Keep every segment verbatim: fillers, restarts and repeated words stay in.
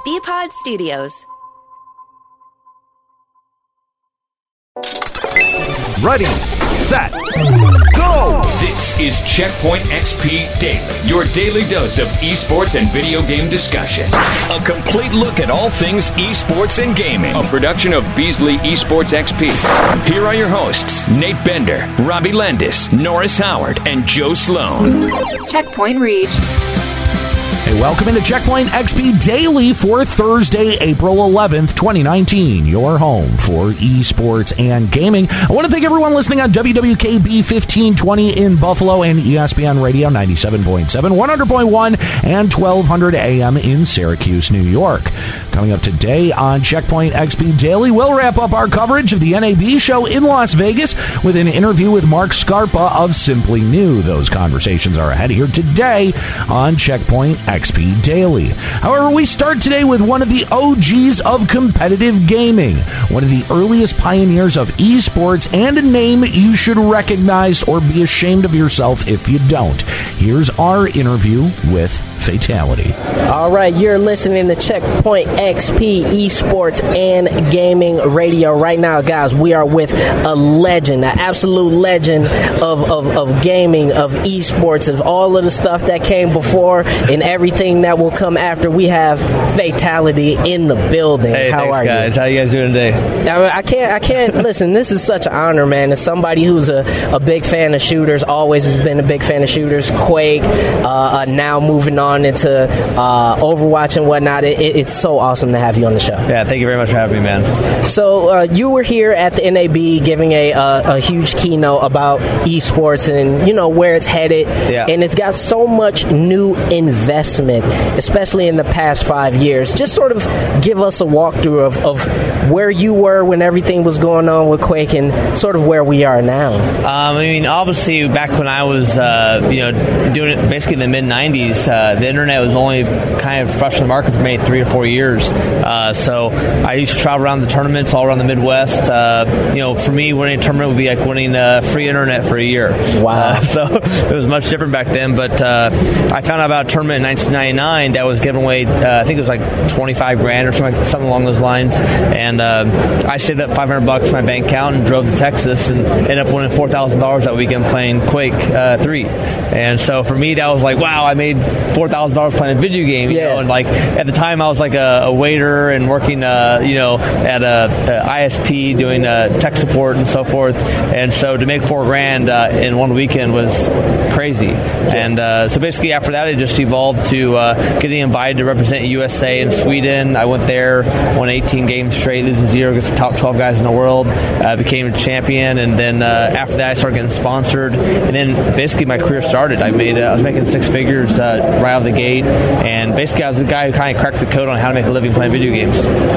B-Pod Studios. Ready, set, go! This is Checkpoint X P Daily, your daily dose of esports and video game discussion. A complete look at all things esports and gaming. A production of Beasley Esports X P. Here are your hosts, Nate Bender, Robbie Landis, Norris Howard, and Joe Sloan. Checkpoint reached. Hey, welcome into Checkpoint X P Daily for Thursday, April eleventh, twenty nineteen. Your home for esports and gaming. I want to thank everyone listening on W W K B fifteen twenty in Buffalo and E S P N Radio ninety-seven point seven, one hundred point one, and twelve hundred A M in Syracuse, New York. Coming up today on Checkpoint X P Daily, we'll wrap up our coverage of the N A B show in Las Vegas with an interview with Mark Scarpa of Simply New. Those conversations are ahead here today on Checkpoint X P Daily. However, we start today with one of the O Gs of competitive gaming, one of the earliest pioneers of esports, and a name you should recognize or be ashamed of yourself if you don't. Here's our interview with Fatality. All right, you're listening to Checkpoint X P Esports and Gaming Radio. Right now, guys, we are with a legend, an absolute legend of, of, of gaming, of esports, of all of the stuff that came before and everything that will come after. We have Fatality in the building. Hey, How thanks, are guys. you? How you guys doing today? I, mean, I can't, I can't, listen, this is such an honor, man. As somebody who's a, a big fan of shooters, always has been a big fan of shooters, Quake, uh, uh, now moving on into uh, Overwatch and whatnot. It, it, it's so awesome to have you on the show. Yeah, thank you very much for having me, man. So uh, you were here at the N A B giving a, a, a huge keynote about esports and, you know, where it's headed. Yeah. And it's got so much new investment, especially in the past five years. Just sort of give us a walkthrough of, of where you were when everything was going on with Quake and sort of where we are now. Um, I mean, obviously, back when I was, uh, you know, doing it basically in the mid nineties, uh, the internet was only kind of fresh in the market for maybe three or four years. Uh, so I used to travel around the tournaments all around the Midwest. Uh, you know, for me, winning a tournament would be like winning uh, free internet for a year. Wow. Uh, so it was much different back then. But uh, I found out about a tournament in nineteen ninety-nine that was giving away, uh, I think it was like twenty-five grand or something, like, something along those lines. And uh, I saved up five hundred bucks in my bank account and drove to Texas and ended up winning four thousand dollars that weekend playing Quake uh, three. And so for me, that was like, wow, I made four thousand dollars playing a video game. You Yeah. know, and like at the time, I was like a, a waiter and working, uh, you know, at a, a I S P doing uh, tech support and so forth. And so to make four grand uh, in one weekend was crazy. And uh, so basically after that, it just evolved to uh, getting invited to represent U S A in Sweden. I went there, won eighteen games straight, losing zero against the top twelve guys in the world, uh, became a champion. And then uh, after that, I started getting sponsored. And then basically my career started. I made, uh, I was making six figures uh, right out of the gate. And basically I was the guy who kind of cracked the code on how to make a living playing video games.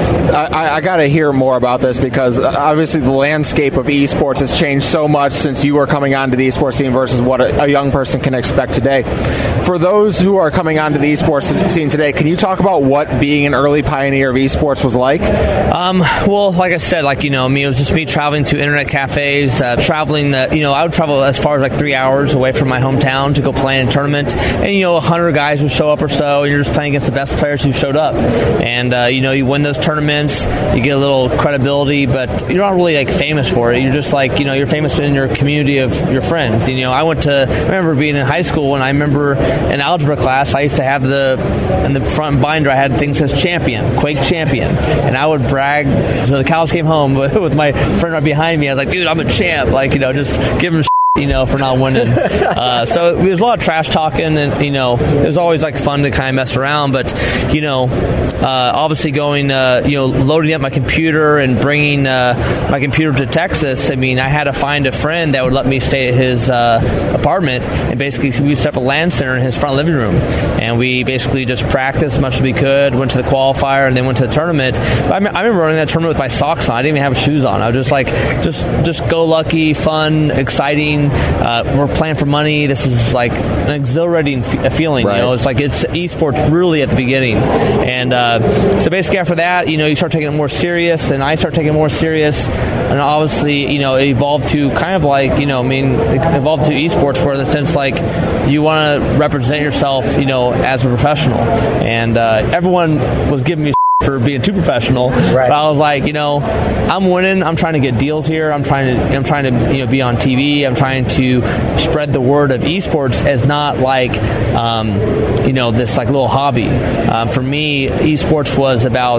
I, I got to hear more about this because obviously the landscape of esports has changed so much since you were coming onto the esports scene versus what a, a young person can expect today. For those who are coming onto the esports scene today, can you talk about what being an early pioneer of esports was like? Um, well, like I said, like, you know, I mean, it was just me traveling to internet cafes, uh, traveling, the, you know, I would travel as far as like three hours away from my hometown to go play in a tournament. And, you know, a hundred guys would show up or so, and you're just playing against the best players who showed up. And, uh, you know, you win those tournaments, you get a little credibility, but you're not really like famous for it. You're just like, you know, you're famous in your community of your friends. You know, I went to, I remember being in high school, and I remember in algebra class, I used to have the, in the front binder, I had things that says champion, Quake champion. And I would brag, so the cows came home with my friend right behind me. I was like, dude, I'm a champ. Like, you know, just give him you know, for not winning. Uh, so there was a lot of trash talking, and, you know, it was always, like, fun to kind of mess around. But, you know, uh, obviously going, uh, you know, loading up my computer and bringing uh, my computer to Texas, I mean, I had to find a friend that would let me stay at his uh, apartment, and basically we set up a LAN center in his front living room. And we basically just practiced as much as we could, went to the qualifier, and then went to the tournament. But I, I remember running that tournament with my socks on. I didn't even have shoes on. I was just like, just, just go lucky, fun, exciting, fun. Uh, we're playing for money. This is like an exhilarating f- feeling. Right. You know, it's like it's esports really at the beginning, and uh, so basically after that, you know, you start taking it more serious, and I start taking it more serious, and obviously, you know, it evolved to kind of like, you know, I mean, it evolved to esports, where in the sense like you want to represent yourself, you know, as a professional, and uh, everyone was giving me for being too professional, right. But I was like, you know, I'm winning. I'm trying to get deals here. I'm trying to, I'm trying to, you know, be on T V. I'm trying to spread the word of esports as not like, um, you know, this like little hobby. Um, for me, esports was about,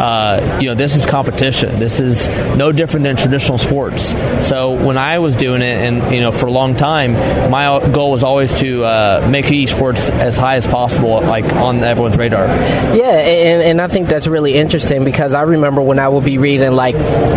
uh, you know, this is competition. This is no different than traditional sports. So when I was doing it, and you know, for a long time, my goal was always to uh, make esports as high as possible, like on everyone's radar. Yeah, and, and I think that's really interesting, because I remember when I would be reading like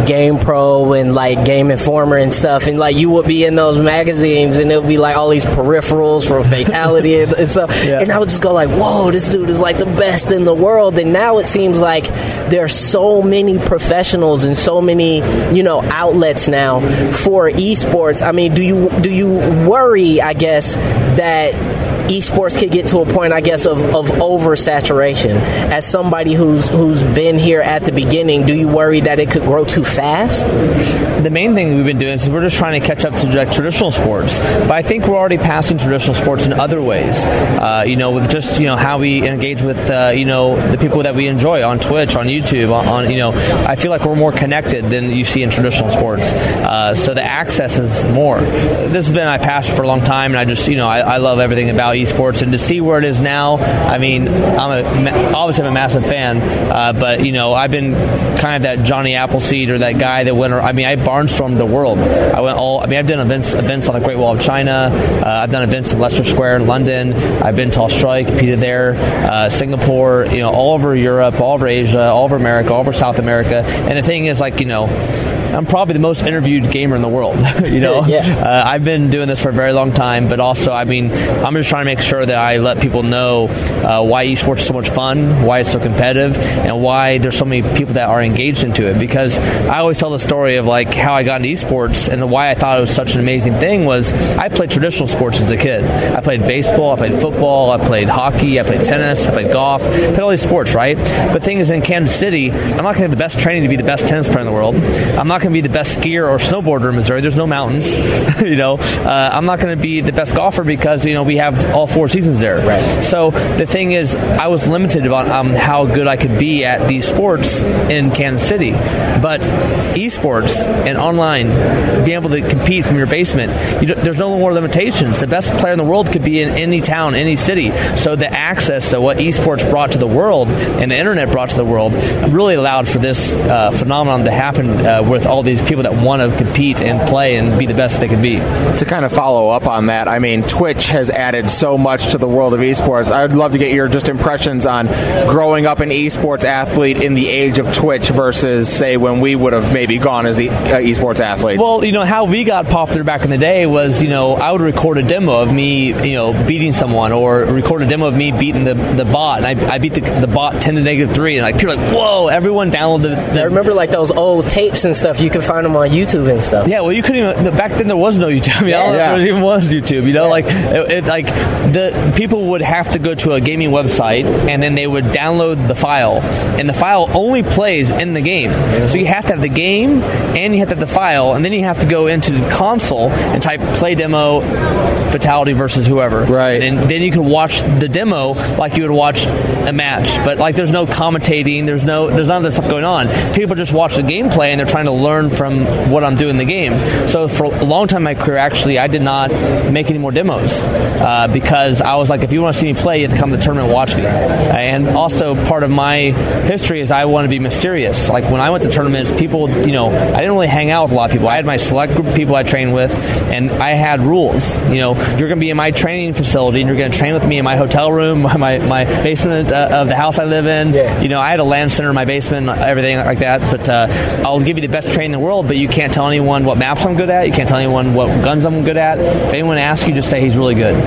GamePro and like Game Informer and stuff, and like you would be in those magazines and it would be like all these peripherals for Fatality and, and stuff, yeah. And I would just go like, whoa, this dude is like the best in the world. And now it seems like there are so many professionals and so many, you know, outlets now for esports. I mean, do you do you worry, I guess, that esports could get to a point, I guess, of, of oversaturation? As somebody who's who's been here at the beginning, do you worry that it could grow too fast? The main thing we've been doing is we're just trying to catch up to like, traditional sports, but I think we're already passing traditional sports in other ways. Uh, you know, with just you know how we engage with uh, you know the people that we enjoy on Twitch, on YouTube, on, on you know, I feel like we're more connected than you see in traditional sports. Uh, so the access is more. This has been my passion for a long time, and I just you know I, I love everything about esports, and to see where it is now, I mean, I'm a, obviously I'm a massive fan, uh, but you know, I've been kind of that Johnny Appleseed or that guy that went, I mean, I barnstormed the world. I went all, I mean, I've done events events on the Great Wall of China, uh, I've done events in Leicester Square in London, I've been to Australia, competed there, uh, Singapore, you know, all over Europe, all over Asia, all over America, all over South America, and the thing is, like, you know, I'm probably the most interviewed gamer in the world. you know, yeah. uh, I've been doing this for a very long time, but also, I mean, I'm just trying to make sure that I let people know uh, why esports is so much fun, why it's so competitive, and why there's so many people that are engaged into it. Because I always tell the story of like how I got into esports, and why I thought it was such an amazing thing was I played traditional sports as a kid. I played baseball, I played football, I played hockey, I played tennis, I played golf, I played all these sports, right? But the thing is, in Kansas City, I'm not going to have the best training to be the best tennis player in the world. I'm not going to be the best skier or snowboarder in Missouri. There's no mountains. you know, uh, I'm not going to be the best golfer because you know we have all four seasons there. Right. So the thing is, I was limited about um, how good I could be at these sports in Kansas City. But esports and online, being able to compete from your basement, you, there's no more limitations. The best player in the world could be in any town, any city. So the access to what esports brought to the world and the internet brought to the world really allowed for this uh, phenomenon to happen uh, with all these people that want to compete and play and be the best they can be. To kind of follow up on that, I mean, Twitch has added so much to the world of esports. I'd love to get your just impressions on growing up an esports athlete in the age of Twitch versus, say, when we would have maybe gone as e- uh, esports athletes. Well, you know, how we got popular back in the day was, you know, I would record a demo of me, you know, beating someone, or record a demo of me beating the, the bot, and I, I beat the, the bot ten to negative three, and like people are like, whoa, everyone downloaded the, I remember like those old tapes and stuff. You could find them on YouTube and stuff. Yeah, well, you couldn't even, back then there was no YouTube. I mean, I don't know if there even was YouTube, you know, yeah. like, it, it, like, the people would have to go to a gaming website, and then they would download the file, and the file only plays in the game. Mm-hmm. So you have to have the game, and you have to have the file, and then you have to go into the console and type play demo, Fatality versus whoever. Right. And then you can watch the demo like you would watch a match, but like there's no commentating, there's no, there's none of that stuff going on. People just watch the gameplay, and they're trying to learn from what I'm doing in the game. So for a long time in my career, actually, I did not make any more demos uh, because I was like, if you want to see me play, you have to come to the tournament and watch me. And also part of my history is I want to be mysterious. Like when I went to tournaments, people, you know, I didn't really hang out with a lot of people. I had my select group of people I trained with, and I had rules. You know, you're going to be in my training facility, and you're going to train with me in my hotel room, my my basement uh, of the house I live in. Yeah. You know, I had a LAN center in my basement, everything like that. But uh, I'll give you the best training in the world, but you can't tell anyone what maps I'm good at. You can't tell anyone what guns I'm good at. If anyone asks you, just say he's really good.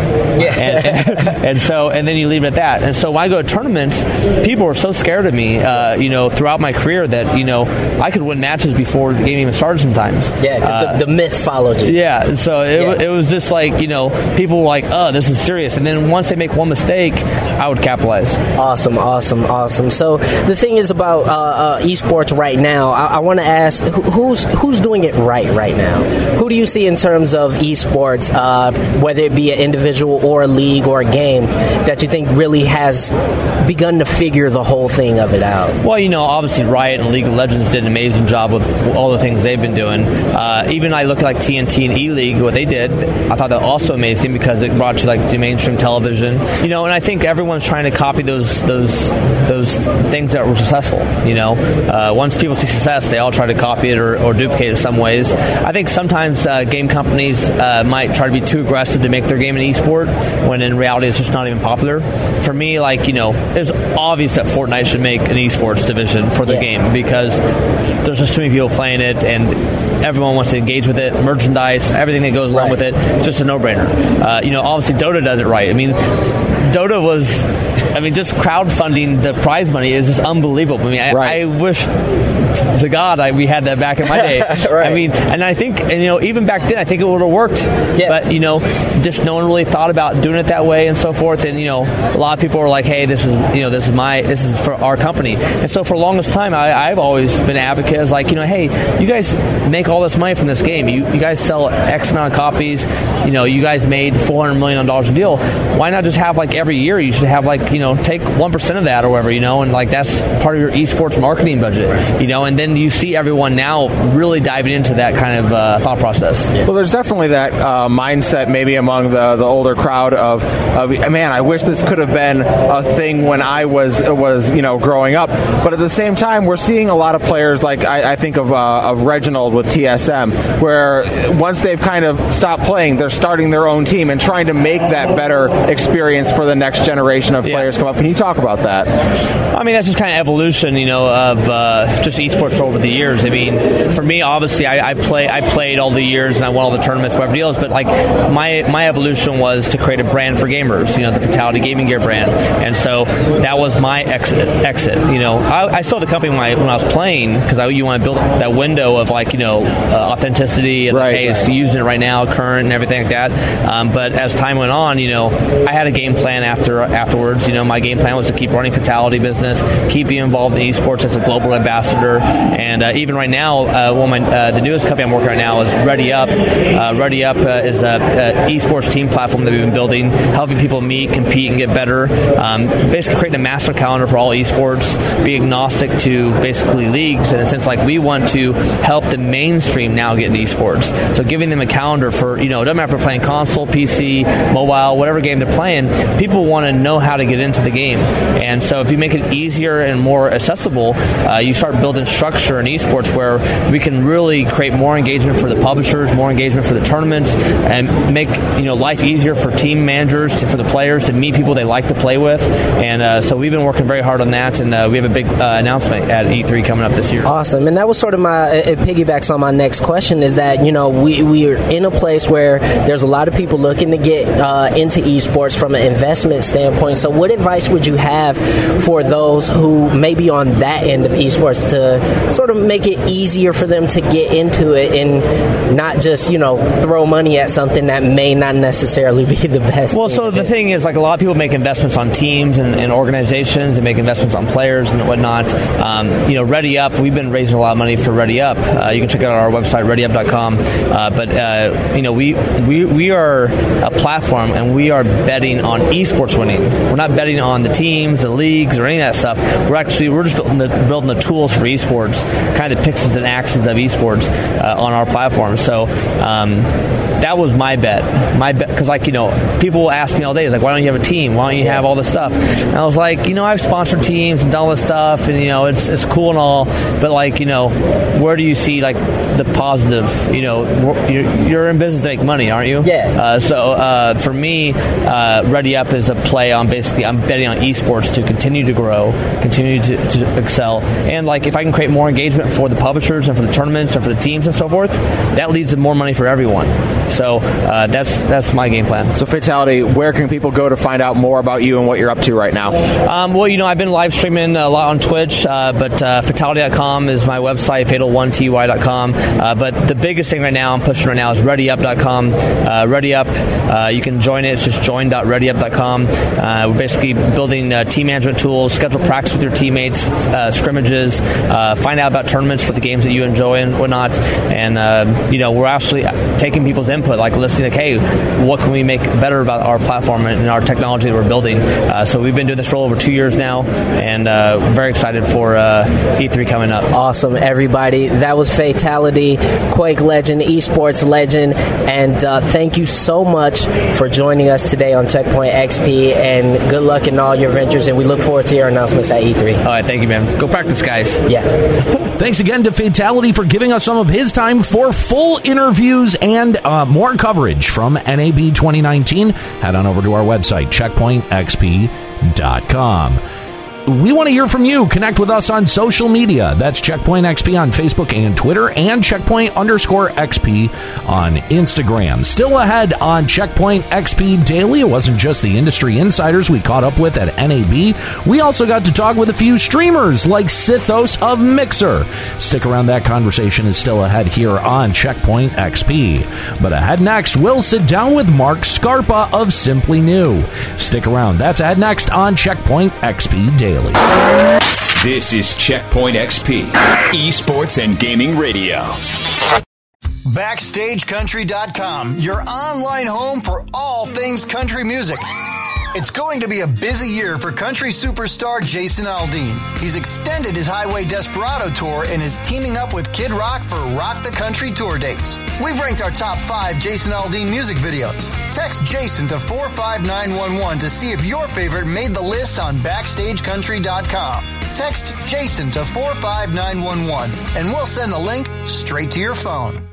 Yeah. And, and, and so, and then you leave it at that. And so when I go to tournaments, people are so scared of me, uh, you know, throughout my career that, you know, I could win matches before the game even started sometimes. Yeah, because uh, the, the myth followed you. Yeah, so it, yeah. it was just like, you know, people were like, oh, this is serious. And then once they make one mistake, I would capitalize. Awesome, awesome, awesome. So the thing is about uh, uh, esports right now, I, I want to ask, who, who's who's doing it right right now? Who do you see in terms of esports, uh, whether it be an individual or a league or a game, that you think really has begun to figure the whole thing of it out? Well, you know, obviously Riot and League of Legends did an amazing job with all the things they've been doing. Uh, even I look at like T N T and E-League, what they did, I thought that was also amazing because it brought you like to mainstream television. You know, and I think everyone's trying to copy those those those things that were successful. You know, uh, once people see success, they all try to copy it or, or duplicate it in some ways. I think sometimes uh, game companies uh, might try to be too aggressive to make their game an esport, when in reality it's just not even popular. For me, like, you know, it's obvious that Fortnite should make an esports division for the yeah. game because there's just too many people playing it and everyone wants to engage with it, merchandise, everything that goes along right. with it. It's just a no-brainer. Uh, you know, obviously Dota does it right. I mean, Dota was, I mean, just crowdfunding the prize money is just unbelievable. I mean, I, right. I wish to God I, we had that back in my day. right. I mean, and I think, and, you know, even back then, I think it would have worked. Yeah. But, you know, just no one really thought about doing it that way and so forth. And, you know, a lot of people were like, hey, this is, you know, this is my, this is for our company. And so for the longest time, I, I've always been an advocate as like, you know, hey, you guys make all this money from this game. You, you guys sell X amount of copies. You know, you guys made four hundred million dollars a deal. Why not just have like every year you should have like, you know, take one percent of that or whatever, you know, and like that's part of your esports marketing budget, you know, and then you see everyone now really diving into that kind of uh, thought process. Yeah. Well, there's definitely that uh, mindset maybe among the, the older crowd of, of, man, I wish this could have been a thing when I was, was you know, growing up. But at the same time, we're seeing a lot of players like I, I think of, uh, of Reginald with T S M, where once they've kind of stopped playing, they're starting their own team and trying to make that better experience for the next generation of players yeah. come up. Can you talk about that? I mean, that's just kind of evolution, you know, of uh, just esports over the years. I mean, for me, obviously, I, I play, I played all the years and I won all the tournaments, whatever deals. But like my my evolution was to create a brand for gamers, you know, the Fatality Gaming Gear brand, and so that was my exit. Exit, you know, I, I saw the company when I when I was playing because I you want to build that window of like you know uh, authenticity and right, like, hey, right. it's using it right now, current and everything like that. Um, but as time went on, you know, I had a game plan after afterwards. You know, my game plan was to keep running Fatality business, keep being involved in esports as a global ambassador, and uh, even right now, uh, well, my uh, the newest company I'm working on right now is Ready Up. Uh, Ready Up uh, is a, a esports team platform that we've been building, helping people meet, compete, and get better. Um, basically, creating a master calendar for all esports, be agnostic to basically leagues in a sense. Like we want to help the mainstream now get into esports. So giving them a calendar for you know, it doesn't matter if they're playing console, P C, mobile, whatever game they're playing. People want to know how to get into the game, and so if you make it easier and more accessible, uh, you start building structure in esports where we can really create more engagement for the publishers, more engagement for the tournaments, and make you know life easier for team managers, to, for the players to meet people they like to play with. And uh, so we've been working very hard on that, and uh, we have a big uh, announcement at E three coming up this year. Awesome, and that was sort of my it piggybacks on my next question. Is that you know we we are in a place where there's a lot of people looking to get uh, into esports from an investment standpoint. So what advice would you have for those who may be on that end of esports to sort of make it easier for them to get into it and not just, you know, throw money at something that may not necessarily be the best? Well, so the thing is, like, a lot of people make investments on teams and, and organizations and make investments on players and whatnot. Um, you know, Ready Up, we've been raising a lot of money for Ready Up. Uh, you can check it out on our website, ready up dot com. Uh, but, uh, you know, we, we, we are a platform and we are betting on esports winning. We're not betting on the teams, the leagues, or any of that stuff. We're actually, we're just building the, building the tools for esports, kind of the pixels and axes of esports uh, on our platform. So um, that was my bet. My bet, because, like, you know, people will ask me all day, it's like, why don't you have a team? Why don't you have all this stuff? And I was like, you know, I've sponsored teams and done all this stuff, and, you know, it's it's cool and all, but, like, you know, where do you see, like, the positive? You know, you're, you're in business to make money, aren't you? Yeah. Uh, so uh, for me, uh, Ready Up is a play on basically, I'm betting on esports to continue to grow, continue to, to excel, and, like, if I can create more engagement engagement for the publishers and for the tournaments and for the teams and so forth, that leads to more money for everyone. So uh, that's that's my game plan. So Fatality, where can people go to find out more about you and what you're up to right now? Um, well, you know, I've been live streaming a lot on Twitch, uh, but uh, fatality dot com is my website, fatal one t y dot com. Uh, but the biggest thing right now I'm pushing right now is ready up dot com. Uh, ReadyUp, uh, you can join it. It's just join dot ready up dot com. Uh, we're basically building uh, team management tools, schedule practice with your teammates, uh, scrimmages, uh, find out about tournaments for the games that you enjoy and whatnot. And, uh, you know, we're actually taking people's input, like listening like, hey, what can we make better about our platform and our technology that we're building? Uh, so we've been doing this for over two years now, and uh, very excited for uh, E three coming up. Awesome, everybody. That was Fatality, Quake legend, esports legend, and uh, thank you so much for joining us today on Checkpoint X P, and good luck in all your ventures, and we look forward to your announcements at E three. All right, thank you, man. Go practice, guys. Yeah. Thanks again to Fatality for giving us some of his time. For full interviews and uh, more coverage from N A B twenty nineteen, head on over to our website, checkpoint x p dot com. We want to hear from you. Connect with us on social media. That's Checkpoint X P on Facebook and Twitter, and Checkpoint underscore X P on Instagram. Still ahead on Checkpoint X P Daily, it wasn't just the industry insiders we caught up with at N A B. We also got to talk with a few streamers like Sithos of Mixer. Stick around, that conversation is still ahead here on Checkpoint X P. But ahead next, we'll sit down with Mark Scarpa of Simply New. Stick around, that's ahead next on Checkpoint X P Daily. This is Checkpoint X P, esports and gaming radio. Backstage Country dot com, your online home for all things country music. It's going to be a busy year for country superstar Jason Aldean. He's extended his Highway Desperado tour and is teaming up with Kid Rock for Rock the Country tour dates. We've ranked our top five Jason Aldean music videos. Text Jason to four five nine one one to see if your favorite made the list on Backstage Country dot com. Text Jason to four five nine one one and we'll send the link straight to your phone.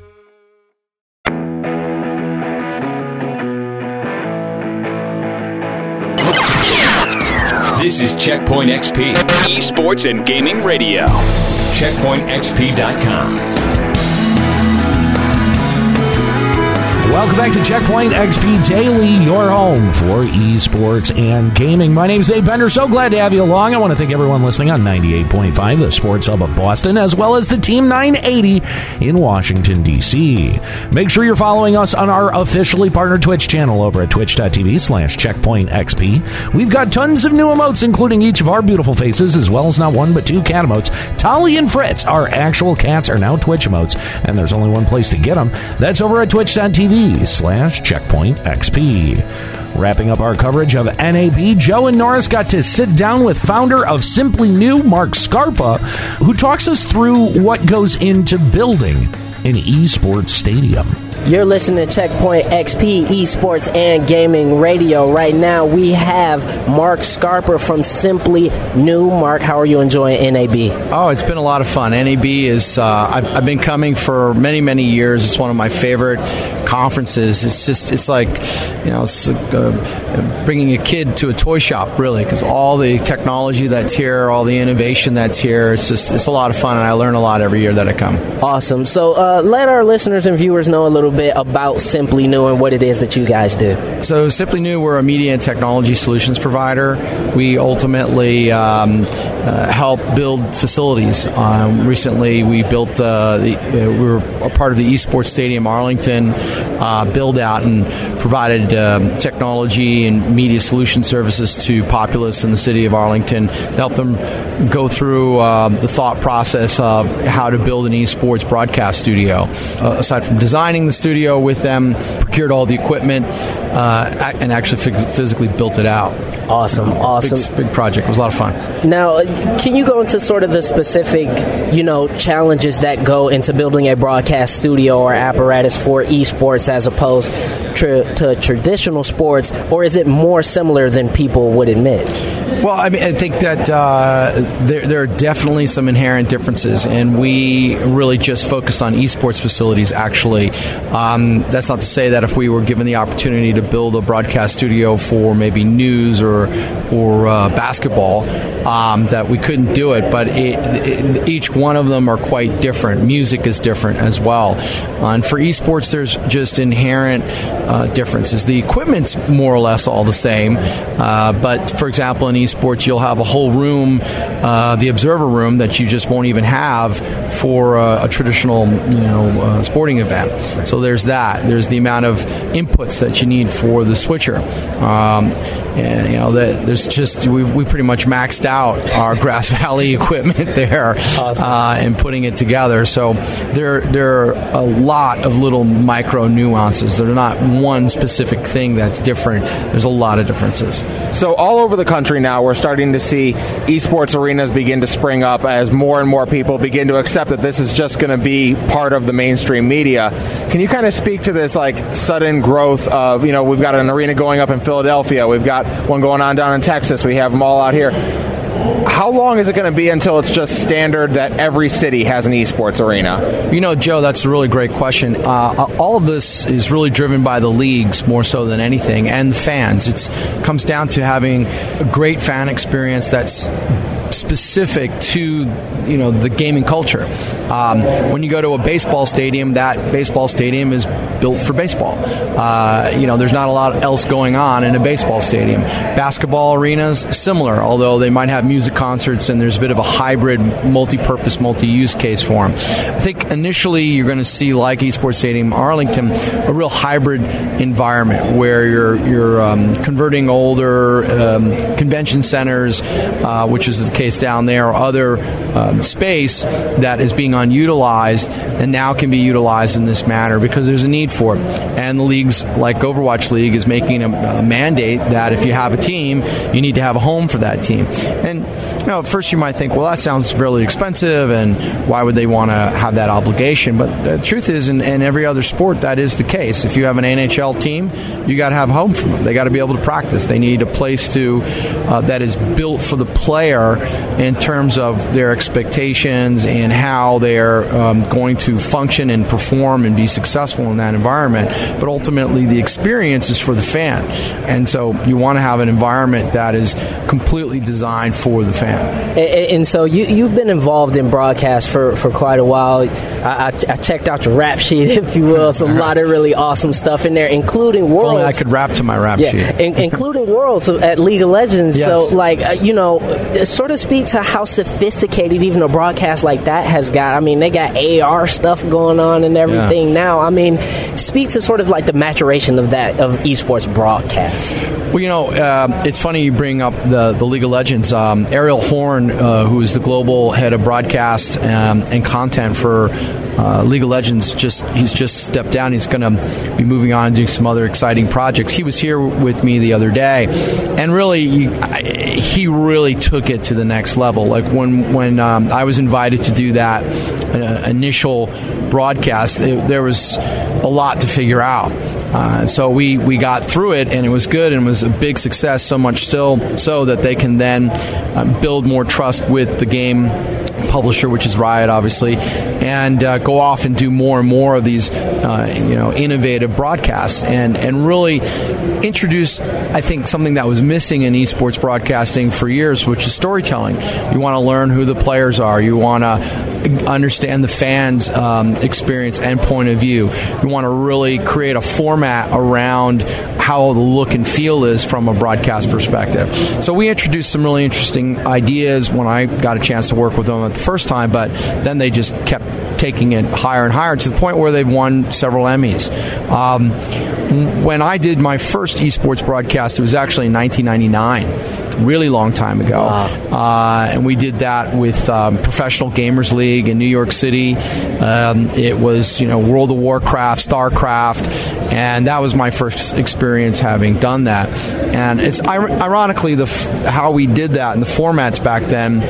This is Checkpoint X P, esports and gaming radio. checkpoint x p dot com. Welcome back to Checkpoint X P Daily, your home for esports and gaming. My name's Dave Bender. So glad to have you along. I want to thank everyone listening on ninety-eight point five, the Sports Hub of Boston, as well as the Team nine eighty in Washington, D C. Make sure you're following us on our officially partnered Twitch channel over at twitch.tv slash checkpointxp. We've got tons of new emotes, including each of our beautiful faces, as well as not one but two cat emotes. Tolly and Fritz, our actual cats, are now Twitch emotes, and there's only one place to get them. That's over at twitch.tv slash checkpoint xp. Wrapping up our coverage of N A B, Joe and Norris got to sit down with founder of Simply New, Mark Scarpa, who talks us through what goes into building an esports stadium. You're listening to Checkpoint X P, esports and gaming radio. Right now, we have Mark Scarpa from Simply New. Mark, how are you enjoying N A B? Oh, it's been a lot of fun. N A B is, uh, I've, I've been coming for many, many years. It's one of my favorite conferences. It's just, it's like, you know, it's like, uh, bringing a kid to a toy shop, really, because all the technology that's here, all the innovation that's here, it's just, it's a lot of fun, and I learn a lot every year that I come. Awesome. So uh, let our listeners and viewers know a little bit about Simply New and what it is that you guys do. So Simply New, we're a media and technology solutions provider. We ultimately um, uh, help build facilities. Um, recently, we built uh, the, uh, we were a part of the Esports Stadium Arlington uh, build out and provided um, technology and media solution services to populace in the city of Arlington to help them go through uh, the thought process of how to build an esports broadcast studio. Uh, aside from designing the studio with them, procured all the equipment, uh, and actually physically built it out. Awesome, awesome. Big, big project. It was a lot of fun. Now, can you go into sort of the specific, you know, challenges that go into building a broadcast studio or apparatus for esports as opposed tr- to traditional sports, or is it more similar than people would admit? Well, I mean, I think that uh, there, there are definitely some inherent differences, and we really just focus on esports facilities, actually. Um, that's not to say that if we were given the opportunity to build a broadcast studio for maybe news or, or uh, basketball, um, that we couldn't do it, but it, it, each one of them are quite different. Music is different as well. Uh, and for esports, there's just inherent uh, differences. The equipment's more or less all the same, uh, but for example, in esports, you'll have a whole room, uh, the observer room, that you just won't even have for a, a traditional, you know, uh, sporting event. So there's that. There's the amount of inputs that you need for the switcher. Um, and, you know, the, there's just, we we pretty much maxed out our Grass Valley equipment there, awesome. uh, and putting it together. So there, there are a lot of little micro nuances. They're not one specific thing that's different. There's a lot of differences. So all over the country now, we're starting to see esports arenas begin to spring up as more and more people begin to accept that this is just going to be part of the mainstream media. Can you kind of speak to this like sudden growth of, you know, we've got an arena going up in Philadelphia, we've got one going on down in Texas, we have them all out here. How long is it going to be until it's just standard that every city has an esports arena? You know, Joe, that's a really great question. Uh, all of this is really driven by the leagues more so than anything, and the fans. It comes down to having a great fan experience that's specific to, you know, the gaming culture. Um, when you go to a baseball stadium, that baseball stadium is built for baseball. Uh, you know, there's not a lot else going on in a baseball stadium. Basketball arenas, similar, although they might have music concerts and there's a bit of a hybrid, multi-purpose, multi-use case for them. I think initially you're going to see, like Esports Stadium Arlington, a real hybrid environment where you're you're um, converting older um, convention centers, uh, which is the case down there, or other um, space that is being unutilized and now can be utilized in this manner because there's a need for it. And the leagues like Overwatch League is making a, a mandate that if you have a team, you need to have a home for that team. And you know, at first you might think, well, that sounds really expensive, and why would they want to have that obligation? But the truth is, in, in every other sport, that is the case. If you have an N H L team, you got to have a home for them. They got to be able to practice. They need a place to uh, that is built for the player in terms of their expectations and how they're um, going to function and perform and be successful in that environment. But ultimately, the experience is for the fan. And so you want to have an environment that is completely designed for the fan. And, and so you, you've been involved in broadcast for, for quite a while. I, I, I checked out your rap sheet, if you will. It's a lot of really awesome stuff in there, including Worlds. If only I could rap to my rap yeah, sheet. in, including Worlds at League of Legends. Yes. So, like, uh, you know, sort of speak to how sophisticated even a broadcast like that has got. I mean, they got A R stuff going on and everything yeah. now. I mean, speak to sort of like the maturation of that, of esports broadcasts. Well, you know, uh, it's funny you bring up the, the League of Legends. Um, Ariel Horn, uh, who is the global head of broadcast um, and content for uh, League of Legends, just he's just stepped down. He's going to be moving on and doing some other exciting projects. He was here with me the other day, and really, he, he really took it to the next level. Like when when um, I was invited to do that uh, initial broadcast, it, there was a lot to figure out. Uh, so we, we got through it, and it was good, and it was a big success, so much still so that they can then uh, build more trust with the game publisher, which is Riot, obviously, and uh, go off and do more and more of these uh, you know, innovative broadcasts and, and really introduce, I think, something that was missing in esports broadcasting for years, which is storytelling. You want to learn who the players are. You want to understand the fans' um, experience and point of view. You want to really create a format around how the look and feel is from a broadcast perspective. So we introduced some really interesting ideas when I got a chance to work with them at the first time, but then they just kept taking it higher and higher to the point where they've won several Emmys. Um, when I did my first esports broadcast, it was actually in nineteen ninety-nine, really long time ago. Wow. Uh, and we did that with um, Professional Gamers League in New York City. Um, it was, you know, World of Warcraft, StarCraft, and that was my first experience having done that. And it's ironically the how we did that and the formats back then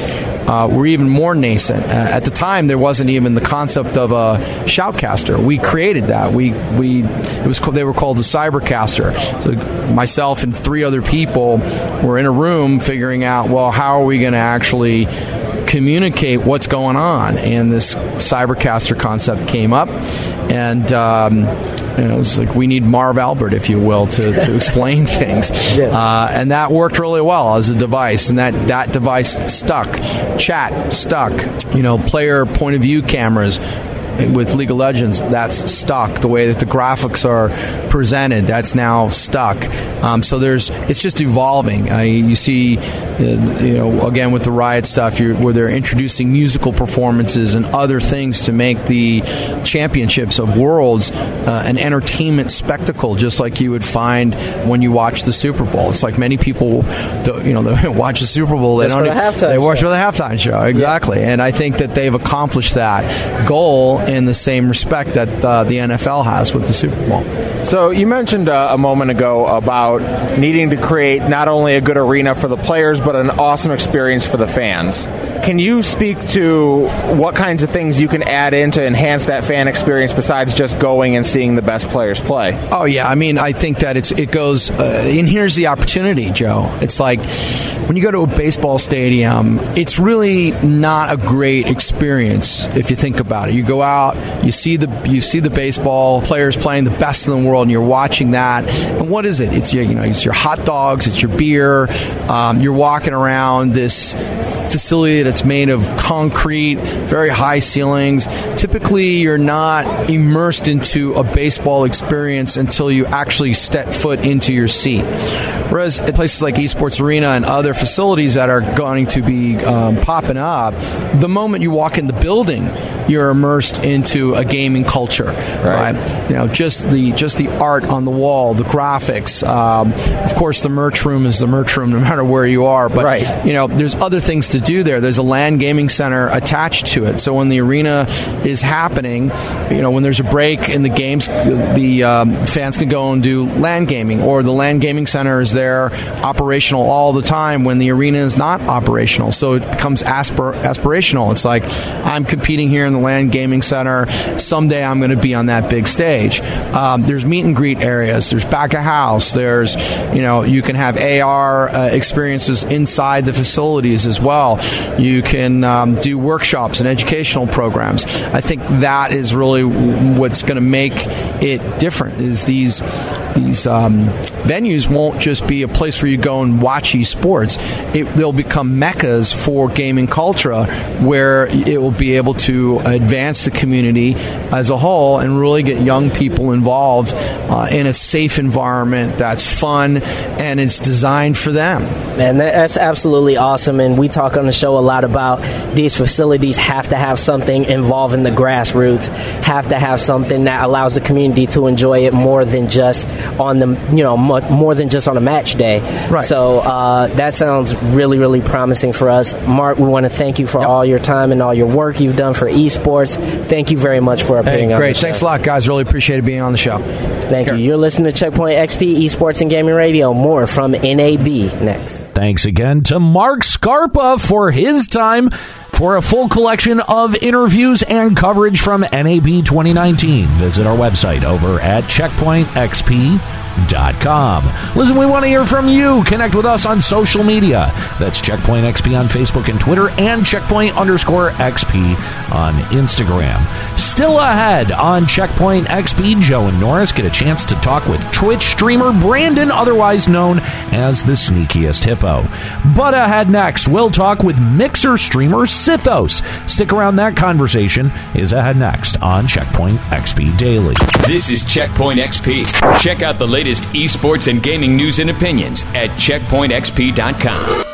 uh, were even more nascent. Uh, at the time, there wasn't even the concept of a shoutcaster. We created that. We we it was called, they were called the Cybercaster. So myself and three other people were in a room figuring out, well, how are we going to actually communicate what's going on? And this Cybercaster concept came up, and um, you know, it's like we need Marv Albert, if you will, to, to explain things. Yeah. Uh, and that worked really well as a device, and that, that device stuck. Chat stuck. You know, player point of view cameras with League of Legends, that's stuck. The way that the graphics are presented, that's now stuck. Um, so there's, it's just evolving. Uh, you see, uh, you know, again with the Riot stuff, you're, where they're introducing musical performances and other things to make the championships of worlds uh, an entertainment spectacle, just like you would find when you watch the Super Bowl. It's like many people, don't, you know, they watch the Super Bowl, they That's don't. For the halftime they watch show. for the halftime show, exactly. Yeah. And I think that they've accomplished that goal in the same respect that uh, the N F L has with the Super Bowl. So you mentioned uh, a moment ago about needing to create not only a good arena for the players, but an awesome experience for the fans. Can you speak to what kinds of things you can add in to enhance that fan experience besides just going and seeing the best players play? Oh, yeah. I mean, I think that it's it goes, uh, and here's the opportunity, Joe. It's like when you go to a baseball stadium, it's really not a great experience if you think about it. You go out, you see the you see the baseball players playing the best in the world, and you're watching that. And what is it? It's your, you know, it's your hot dogs, it's your beer. Um, you're walking around this facility that's made of concrete, very high ceilings. Typically, you're not immersed into a baseball experience until you actually step foot into your seat. Whereas at places like Esports Arena and other facilities that are going to be um, popping up, the moment you walk in the building, you're immersed into a gaming culture, right? right? You know, just the just the art on the wall, the graphics. Um, of course, the merch room is the merch room, no matter where you are. But right. you know, there's other things to do there. There's a LAN gaming center attached to it. So when the arena is happening, you know, when there's a break in the games, the um, fans can go and do LAN gaming, or the LAN gaming center is there operational all the time when the arena is not operational. So it becomes aspir- aspirational. It's like, I'm competing here in the LAN gaming center. Someday I'm going to be on that big stage. Um, there's meet and greet areas. There's back of house. There's, you know, you can have A R uh, experiences inside the facilities as well. You can um, do workshops and educational programs. I think that is really what's going to make it different. Is these these um, venues won't just be a place where you go and watch esports. It, they'll become meccas for gaming culture, where it will be able to advance the community as a whole and really get young people involved uh, in a safe environment that's fun and it's designed for them. Man, that's absolutely awesome. And we talk on the show a lot about these facilities have to have something involving the grassroots, have to have something that allows the community to enjoy it more than just on the, you know, more than just on a match day. Right. So uh, that sounds really, really promising for us. Mark, we want to thank you for yep. all your time and all your work you've done for esports. Thank you very much for appearing hey, on great. the show. Thanks a lot, guys. Really appreciated being on the show. Thank you. You're listening to Checkpoint X P Esports and Gaming Radio. More from N A B next. Thanks again to Mark Scarpa for his time. For a full collection of interviews and coverage from N A B twenty nineteen, visit our website over at checkpoint x p dot com. Listen, we want to hear from you. Connect with us on social media. That's Checkpoint X P on Facebook and Twitter, and Checkpoint underscore X P on Instagram. Still ahead on Checkpoint X P, Joe and Norris get a chance to talk with Twitch streamer Brandon, otherwise known as the Sneakiest Hippo. But ahead next, we'll talk with Mixer streamer Sithos. Stick around, that conversation is ahead next on Checkpoint X P Daily. This is Checkpoint X P. Check out the latest esports and gaming news and opinions at checkpoint x p dot com.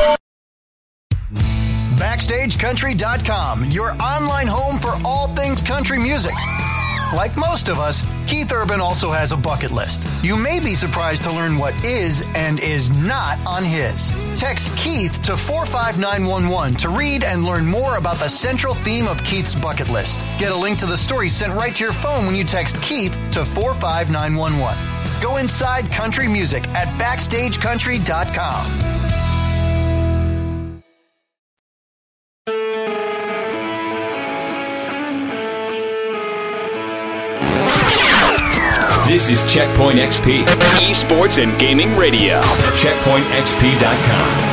Backstage Country dot com, your online home for all things country music. Like most of us, Keith Urban also has a bucket list. You may be surprised to learn what is and is not on his. Text Keith to four five nine one one to read and learn more about the central theme of Keith's bucket list. Get a link to the story sent right to your phone when you text Keith to four five nine one one. Go inside country music at backstage country dot com. This is Checkpoint X P, esports and gaming radio. checkpoint x p dot com.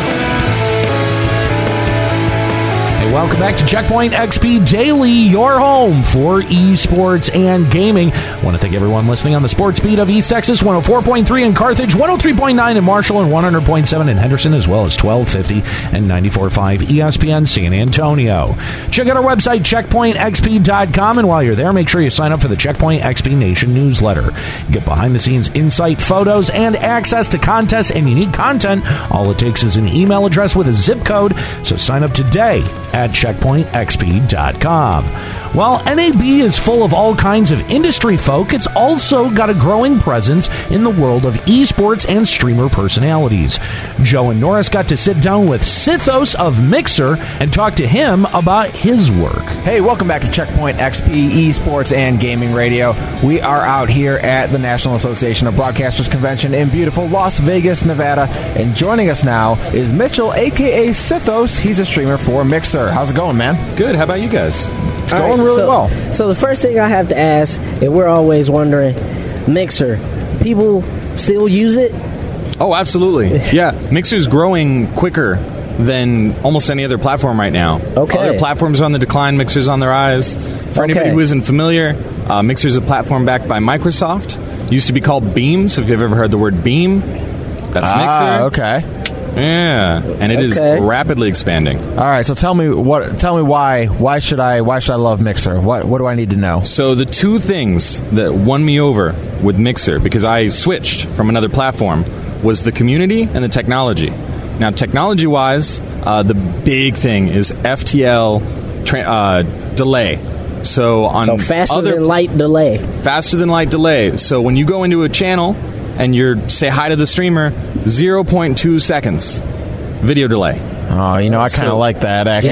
Welcome back to Checkpoint X P Daily, your home for esports and gaming. I want to thank everyone listening on the sports beat of East Texas, one oh four point three in Carthage, one oh three point nine in Marshall, and one hundred point seven in Henderson, as well as twelve fifty and ninety-four point five E S P N San Antonio. Check out our website, checkpoint x p dot com, and while you're there, make sure you sign up for the Checkpoint X P Nation newsletter. You get behind-the-scenes insight, photos, and access to contests and unique content. All it takes is an email address with a zip code, so sign up today at checkpoint x p dot com. While N A B is full of all kinds of industry folk, it's also got a growing presence in the world of esports and streamer personalities. Joe and Norris got to sit down with Sithos of Mixer and talk to him about his work. Hey, welcome back to Checkpoint X P Esports and Gaming Radio. We are out here at the National Association of Broadcasters Convention in beautiful Las Vegas, Nevada. And joining us now is Mitchell, a k a. Sithos. He's a streamer for Mixer. How's it going, man? Good. How about you guys? It's All going right, really so, well. So the first thing I have to ask, and we're always wondering, Mixer, people still use it? Oh, absolutely. Yeah, Mixer's growing quicker than almost any other platform right now. Okay. Other platforms are on the decline. Mixer's on the rise. For okay. anybody who isn't familiar, uh, Mixer's a platform backed by Microsoft. It used to be called Beam, so if you've ever heard the word Beam, that's ah, Mixer. okay. Yeah, and it okay. is rapidly expanding. All right, so tell me what. Tell me why. Why should I? Why should I love Mixer? What What do I need to know? So the two things that won me over with Mixer, because I switched from another platform, was the community and the technology. Now, technology-wise, uh, the big thing is F T L tra- uh, delay. So on so faster other, than light delay. Faster than light delay. So when you go into a channel and you say hi to the streamer, zero point two seconds video delay. Oh, you know, I kind of so, like that, actually.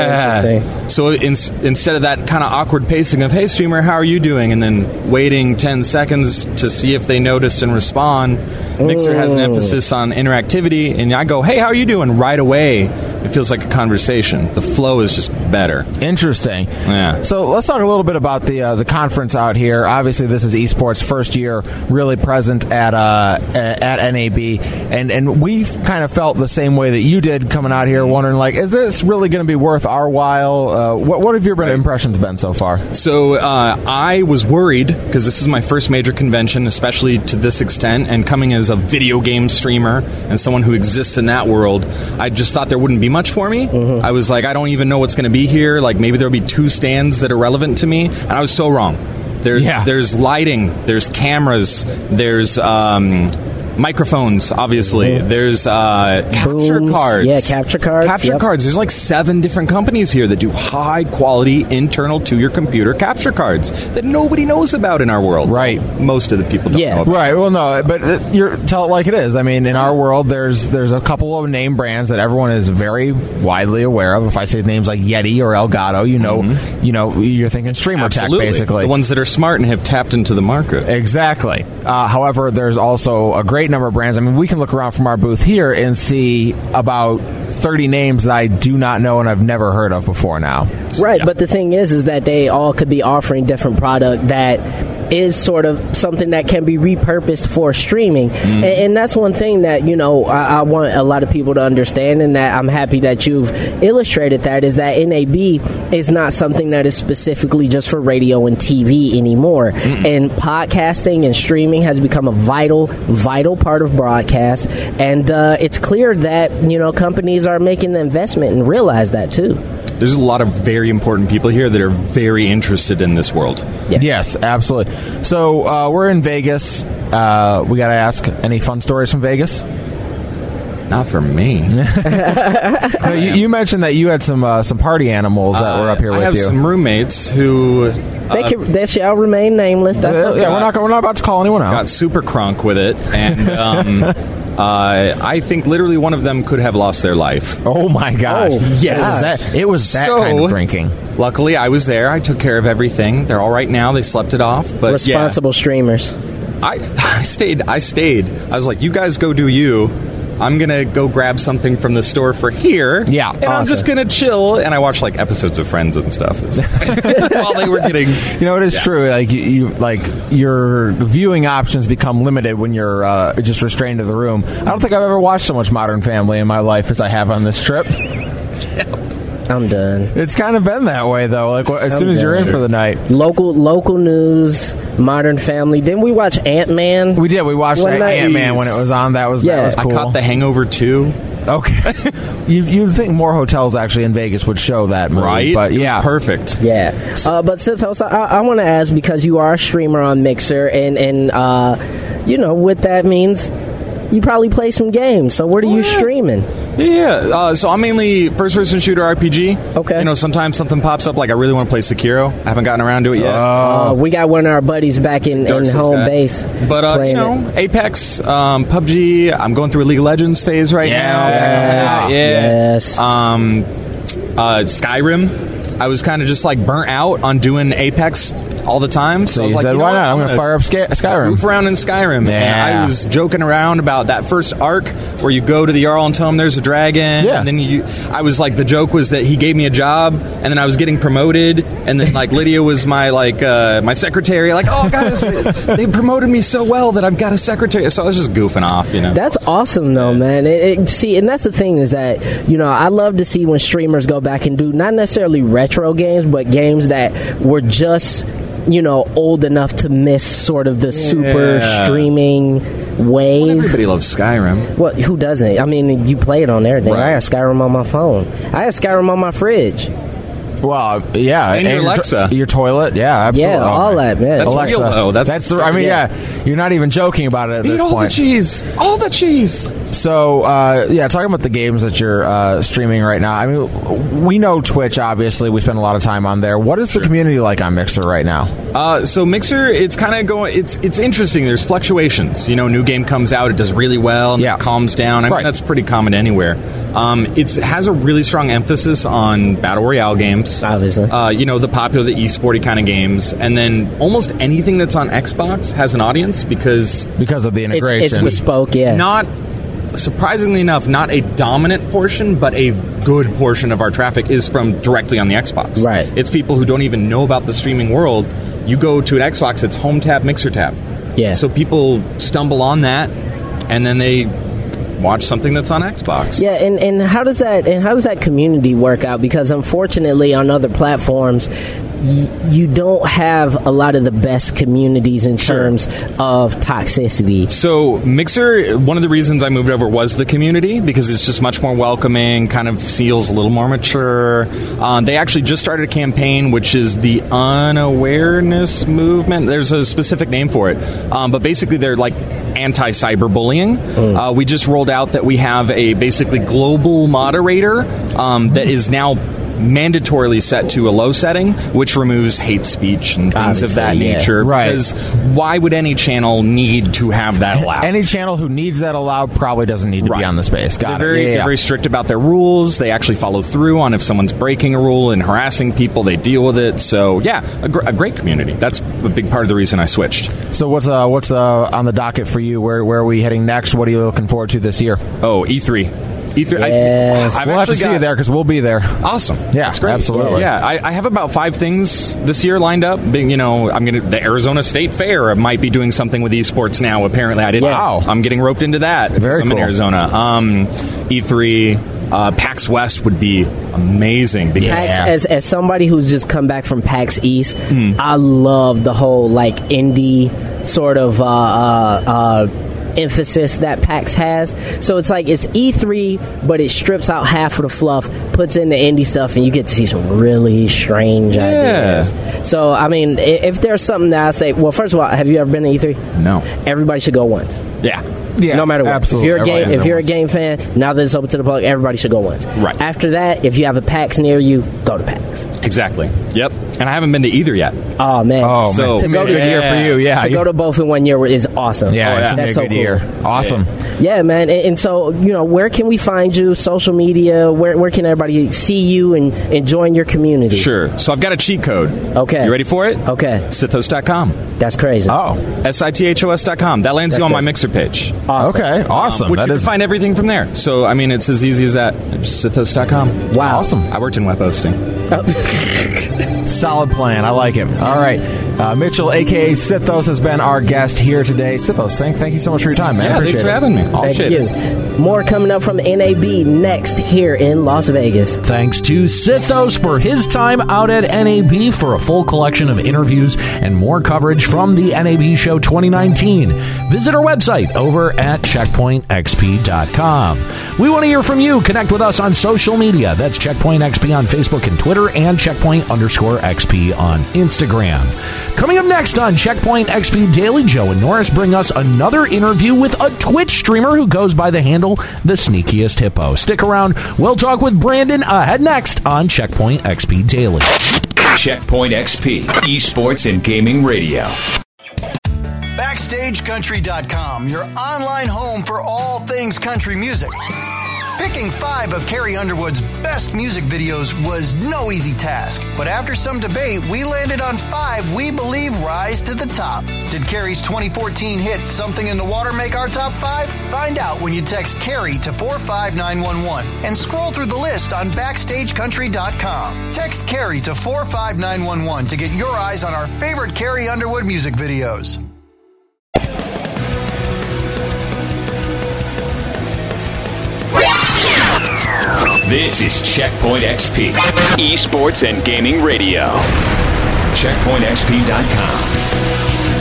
Yeah. So in, instead of that kind of awkward pacing of, hey, streamer, how are you doing? And then waiting ten seconds to see if they notice and respond, Mixer has an emphasis on interactivity. And I go, hey, how are you doing? Right away, it feels like a conversation. The flow is just better. Interesting. Yeah. So let's talk a little bit about the uh, the conference out here. Obviously, this is esports' first year really present at uh, at N A B. And, and we've kind of felt the same way that you did coming out here, wondering, like, is this really going to be worth our while? Uh, what, what have your right. impressions been so far? So uh, I was worried, because this is my first major convention, especially to this extent, and coming as a video game streamer and someone who exists in that world, I just thought there wouldn't be much for me. Mm-hmm. I was like, I don't even know what's going to be here. Like, maybe there'll be two stands that are relevant to me, and I was so wrong. There's yeah. there's lighting, there's cameras, there's um, microphones, obviously. Mm-hmm. There's uh, capture Booms. cards. Yeah, capture cards. Capture yep. cards. There's like seven different companies here that do high-quality, internal to your computer capture cards that nobody knows about in our world. Right. Most of the people don't yeah. know about. Right. Well, no, but you're, tell it like it is. I mean, in our world, there's there's a couple of name brands that everyone is very widely aware of. If I say names like Yeti or Elgato, you know, mm-hmm. you know, you're thinking streamer Absolutely. tech, basically. The ones that are smart and have tapped into the market. Exactly. Uh, however, there's also a great number of brands. I mean, we can look around from our booth here and see about thirty names that I do not know and I've never heard of before now. Right, yeah. but the thing is, is that they all could be offering different product that is sort of something that can be repurposed for streaming. Mm. And, and that's one thing that, you know, I, I want a lot of people to understand, and that I'm happy that you've illustrated that, is that N A B is not something that is specifically just for radio and T V anymore. Mm. And podcasting and streaming has become a vital, vital part of broadcast. And uh, it's clear that, you know, companies are making the investment and realize that too. There's a lot of very important people here that are very interested in this world. Yeah. Yes, absolutely. So uh, we're in Vegas. Uh, we got to ask, any fun stories from Vegas? Not for me. no, you, you mentioned that you had some uh, some party animals that uh, were up here with you. I have you. some roommates who... Uh, they, can, they shall remain nameless. That's yeah, okay. yeah, we're not we're not about to call anyone out. Got super crunk with it, and um, uh, I think literally one of them could have lost their life. Oh my gosh! Oh, yes, that, it was that so, kind of drinking. Luckily, I was there. I took care of everything. They're all right now. They slept it off. But responsible yeah. streamers. I I stayed. I stayed. I was like, you guys go do you. I'm going to go grab something from the store for here. Yeah, And awesome. I'm just going to chill. And I watch like episodes of Friends and stuff while they were getting. You know, it is yeah. true. Like you, you, like your viewing options become limited when you're uh, just restrained to the room. I don't think I've ever watched so much Modern Family in my life as I have on this trip. I'm done. It's kind of been that way, though. Like as I'm soon as done. You're in for the night. Local local news, Modern Family. Didn't we watch Ant-Man? We did. We watched Ant-Man when it was on. That was, yeah. that was cool. I caught The Hangover two. Okay. you, you'd think more hotels actually in Vegas would show that movie. Right? But it yeah. was perfect. Yeah. Uh, but Sithos, I, I want to ask, because you are a streamer on Mixer, and, and uh, you know, what that means, you probably play some games. So what are oh, you yeah. streaming? Yeah, uh, so I'm mainly first-person shooter R P G. Okay. You know, sometimes something pops up, like I really want to play Sekiro. I haven't gotten around to it yet. Uh, we got one of our buddies back in, in home guy. base. But, uh, you know, it. Apex, um, P U B G, I'm going through a League of Legends phase right yes. now. Yes. Yeah. Yes. Um, uh, Skyrim. I was kind of just, like, burnt out on doing Apex all the time. So, so I was you like, said, you know why what? not? I'm, I'm going to fire up Sky- Skyrim. Move around in Skyrim. Yeah. And I was joking around about that first arc where you go to the Jarl and tell him there's a dragon. Yeah. And then you, I was like, the joke was that he gave me a job, and then I was getting promoted, and then like Lydia was my like uh, my secretary. Like, oh guys, they promoted me so well that I've got a secretary. So I was just goofing off, you know. That's awesome though, man. It, it, see, and that's the thing is that, you know, I love to see when streamers go back and do not necessarily retro games, but games that were just, you know, old enough to miss sort of the yeah. super streaming wave. Well, everybody loves Skyrim. Well, who doesn't? I mean, you play it on everything. Right. I have Skyrim on my phone. I have Skyrim on my fridge. Well, yeah, and, and your Alexa, your, your toilet, yeah, absolutely. Yeah, all that, man. That's Alexa. real though. That's, that's the. I mean, yeah. yeah, you're not even joking about it at Eat this all point. All the cheese, all the cheese. So, uh, yeah, talking about the games that you're uh, streaming right now. I mean, we know Twitch. Obviously, we spend a lot of time on there. What is sure. the community like on Mixer right now? Uh, so Mixer, it's kind of going. It's it's interesting. There's fluctuations. You know, new game comes out, it does really well, and yeah. it calms down. I mean, right. that's pretty common anywhere. Um, it's, it has a really strong emphasis on battle royale games. Obviously. Uh, you know, the popular, the esporty kind of games. And then almost anything that's on Xbox has an audience because... Because of the integration. It's, it's bespoke, yeah. Not, surprisingly enough, not a dominant portion, but a good portion of our traffic is from directly on the Xbox. Right. It's people who don't even know about the streaming world. You go to an Xbox, it's home tab, mixer tab. Yeah. So people stumble on that, and then they... watch something that's on Xbox. Yeah, and, and how does that and how does that community work out? Because unfortunately, on other platforms, y- you don't have a lot of the best communities in sure. terms of toxicity. So Mixer, one of the reasons I moved over was the community, because it's just much more welcoming, kind of feels a little more mature. Uh, they actually just started a campaign, which is the Unawareness Movement. There's a specific name for it, um, but basically they're like anti-cyberbullying. Mm. Uh, we just rolled out that we have a basically global moderator um, that is now mandatorily set to a low setting, which removes hate speech and things Obviously, of that yeah. nature. Right. Because why would any channel need to have that allowed? Any channel who needs that allowed probably doesn't need to right. be on the space. Got they're it. Very, yeah, yeah. They're very strict about their rules. They actually follow through on if someone's breaking a rule and harassing people, they deal with it. So, yeah, a, gr- a great community. That's a big part of the reason I switched. So what's uh, what's uh, on the docket for you? Where, where are we heading next? What are you looking forward to this year? Oh, E three. E three. Yes. I, I've we'll have to see got, you there because we'll be there. Awesome. Yeah, that's great. absolutely. Yeah, I, I have about five things this year lined up. Being, you know, I'm gonna the Arizona State Fair might be doing something with esports now. Apparently, I didn't. Yeah. Wow, I'm getting roped into that. Very I'm cool. in Arizona. Um, E three, uh, PAX West would be amazing. Because PAX, as as somebody who's just come back from PAX East, mm. I love the whole like indie sort of. Uh, uh, uh, emphasis that PAX has. So it's like it's E three, but it strips out half of the fluff, puts in the indie stuff, and you get to see some really strange yeah. ideas. So I mean, if there's something that I say, well, first of all, have you ever been to E three? No. Everybody should go once. Yeah. Yeah, no matter what. absolutely. If you're a game, Everybody if you're a once. game fan, now that it's open to the public, everybody should go once. Right. After that, if you have a PAX near you, go to PAX. Exactly. Yep. And I haven't been to either yet. Oh man! Oh So- man, to go to good year for you. Yeah, to go to both in one year is awesome. yeah, it's gonna be That's a so good cool. year. Awesome. Yeah, man. And, and so, you know, where can we find you? Social media? Where where can everybody see you and, and join your community? Sure. So I've got a cheat code. Okay. You ready for it? Okay. Sithos dot com. That's crazy. Oh, S I T H O S dot com. That lands That's you on my crazy. Mixer page. Awesome. okay, awesome. Which That you is can find everything from there. So, I mean, it's as easy as that. Just Sithos dot com. Wow. awesome. I worked in web hosting. Solid plan. I like it. All right. Uh, Mitchell, a k a. Sithos, has been our guest here today. Sithos, thank, thank you so much for your time, man. Yeah, Appreciate thanks for it. having me. Thank Appreciate you. it. More coming up from N A B next here in Las Vegas. Thanks to Sithos for his time out at N A B. For a full collection of interviews and more coverage from the N A B Show twenty nineteen, visit our website over at checkpoint x p dot com. We want to hear from you. Connect with us on social media. That's Checkpoint X P on Facebook and Twitter, and Checkpoint underscore X P on Instagram. Coming up next on Checkpoint X P Daily, Joe and Norris bring us another interview with a Twitch streamer who goes by the handle The Sneakiest Hippo. Stick around. We'll talk with Brandon ahead next on Checkpoint X P Daily. Checkpoint X P, esports and gaming radio. Backstage Country dot com, your online home for all things country music. Picking five of Carrie Underwood's best music videos was no easy task, but after some debate, we landed on five we believe rise to the top. Did Carrie's twenty fourteen hit Something in the Water make our top five? Find out when you text Carrie to four five nine one one and scroll through the list on Backstage Country dot com. Text Carrie to four five nine one one to get your eyes on our favorite Carrie Underwood music videos. This is Checkpoint X P, esports and gaming radio. checkpoint x p dot com.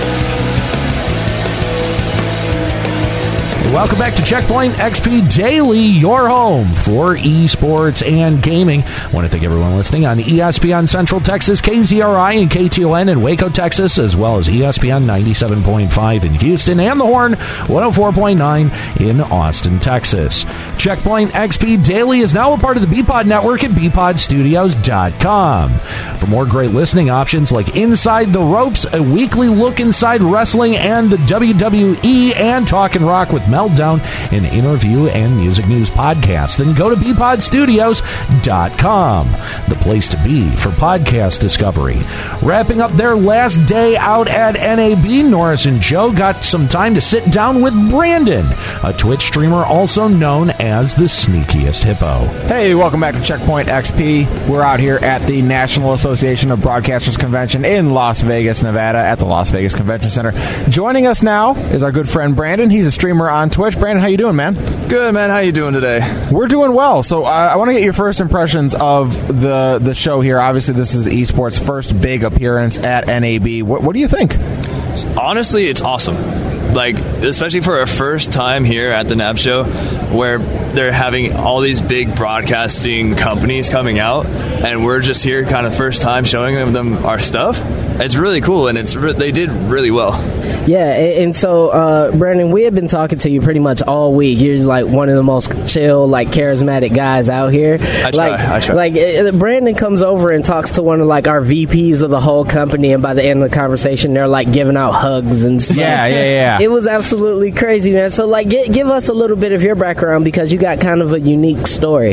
Welcome back to Checkpoint X P Daily, your home for esports and gaming. I want to thank everyone listening on E S P N Central Texas, K Z R I and K T O N in Waco, Texas, as well as E S P N ninety-seven point five in Houston and The Horn one oh four point nine in Austin, Texas. Checkpoint X P Daily is now a part of the B Pod network at b pod studios dot com. For more great listening options like Inside the Ropes, a weekly look inside wrestling and the W W E, and Talk and Rock with Meltdown, an interview and music news podcast, then go to b pod studios dot com, the place to be for podcast discovery. Wrapping up their last day out at N A B, Norris and Joe got some time to sit down with Brandon, a Twitch streamer also known as the Sneakiest Hippo. Hey, welcome back to Checkpoint X P. We're out here at the National Association of Broadcasters Convention in Las Vegas, Nevada, at the Las Vegas Convention Center. Joining us now is our good friend Brandon. He's a streamer on Twitch. Brandon, how you doing, man? Good, man. How you doing today? We're doing well. So uh, I want to get your first impressions of the the show here. Obviously, this is esports' first big appearance at N A B. What, what do you think? Honestly, it's awesome. Like, especially for our first time here at the N A B show, where they're having all these big broadcasting companies coming out, and we're just here kind of first time showing them, them our stuff. It's really cool, and it's re- they did really well. Yeah, and, and so, uh, Brandon, we have been talking to you pretty much all week. You're just like one of the most chill, like charismatic guys out here. I try, like, I try. Like, uh, Brandon comes over and talks to one of like our V Ps of the whole company, and by the end of the conversation, they're like giving out hugs and stuff. Yeah, yeah, yeah. It was absolutely crazy, man. So, like, get, give us a little bit of your background because you got kind of a unique story.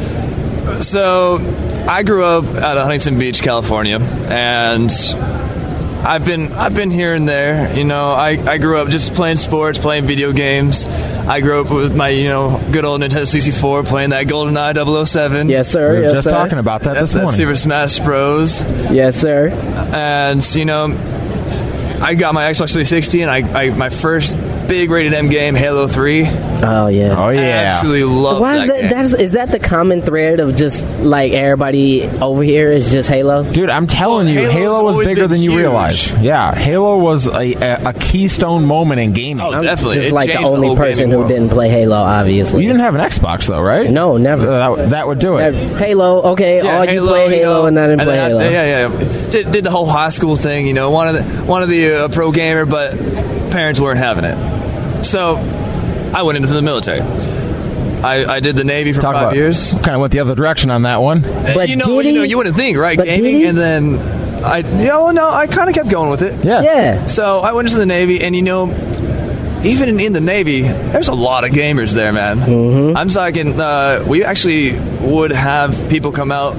So, I grew up out of Huntington Beach, California, and I've been I've been here and there. You know, I, I grew up just playing sports, playing video games. I grew up with my, you know, good old Nintendo sixty-four, playing that GoldenEye double oh seven. Yes, sir. We were yes, just sir. talking about that That's this morning. Super Smash Bros. Yes, sir. And, you know, I got my Xbox three sixty, and I, I my first big rated M game, Halo three. Oh yeah. Oh I yeah. absolutely love Why is that that? game. That's, is that the common thread of just like everybody over here is just Halo? Dude, I'm telling Well, you, Halo's Halo was always bigger been than you huge. realize. Yeah, Halo was a, a, a keystone moment in gaming. Oh, I'm definitely. just It like the changed the only whole person gaming who world. didn't play Halo, obviously. You didn't have an Xbox, though, right? No, never. Uh, that, that would do it. Uh, Halo, okay, Yeah, all you play Halo, know, and I didn't play then Halo. I- Yeah, yeah. Did, did the whole high school thing, you know, wanted the, wanted the uh, pro gamer, but parents weren't having it. So I went into the military. I, I did the Navy for Talk five about, years. Kind of went the other direction on that one. But you know, did you know, he? you wouldn't think, right? But did Gaming, he? and then I you know, no, I kind of kept going with it. Yeah. Yeah. So I went into the Navy, and you know, even in, in the Navy, there's a lot of gamers there, man. Mm-hmm. I'm talking. Uh, we actually would have people come out